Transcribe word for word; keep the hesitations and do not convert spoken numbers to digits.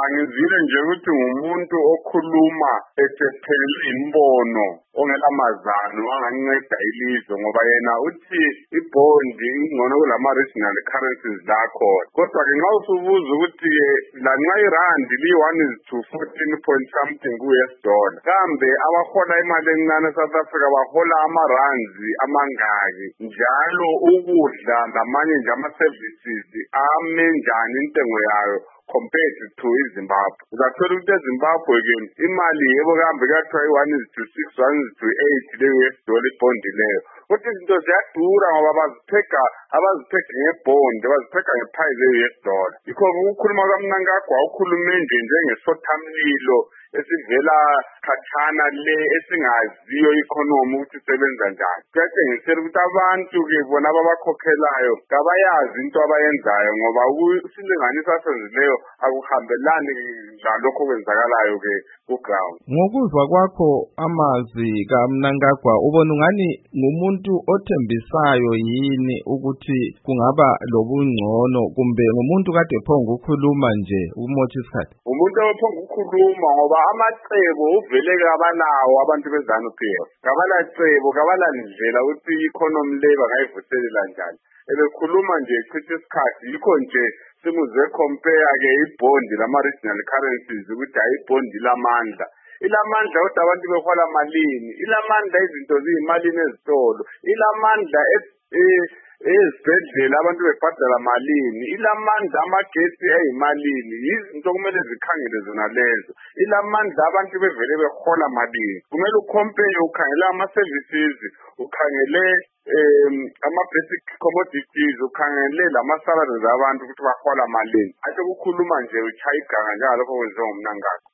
ngizile nje ukuthi ngumuntu okhuluma esephelele imbono ongelamazano anganceda ilizwe ngoba yena uthi ibhondi ingcono kulama regional currencies lakho. Kodwa ke nxa usubuza ukuthi lanxa irandi li one is to fourteen point something ku U S dollar, kambe abahola imali encane South Africa bahola amaranzi amangaki, njalo ukudla lamanye nje ama-services ame njani intengo yayo compared to iZimbabwe. Uzathola ukuthi eZimbabwe ke imali yebo kambe kuthiwa one is to six, one is to eight le U S dollar ibhondi leyo. Kodwa izinto ziyadura ngoba bazitheka abazitheka ngebhondi, bazitheka ngeprice ye-U S dollar. Yikho ukukhuluma kaMnangagwa ukhulume nje njengesothamlilo esivela khatshana le esingaziyo economy ukuthi isebenza njani. Kuyatshengisela ukuthi abantu ke bona ababakhokhelayo kabayazi into abayenzayo ngoba isilinganiso asenzileyo akuhambelani lalokho kwenzakalayo ke ku-ground. Ngokuzwa kwakho amazwi kaMnangagwa ubona ungani ngumuntu othembisayo yini ukuthi kungaba lobungcono kumbe ngumuntu kade phonga ukukhuluma nje umotha isikhathi? Umuntu ophonga ukukhuluma ngoba amacebo uvele kabalawo abantu beZANU-P F. Kabala cebo, kabala ndlela ukuthi i-economy le bangayivuselela njani. Ebekhuluma nje echitha isikhathi, yikho nje simuze compare ke ibhondi lama regional currencies ukuthi hayi ibhondi lamandla. Ilamandla kodwa abantu behola malini? Ilamandla izinto ziyimalini ezitolo. Ilamandla ezibhedlela abantu bebhadala malini? Ilamandla amagesi eyimalini? Izinto kumele zikhangele zona lezo. Ilamandla abantu bevele behola malini? Kumele ucompare ukhangela ama-services, ukhangele ama-basic commodities, ukhangele lama-salaries abantu ukuthi bahola malini. Ase kukhuluma nje uchaya iganga njengalokho kwenziwa nguMnangagwa.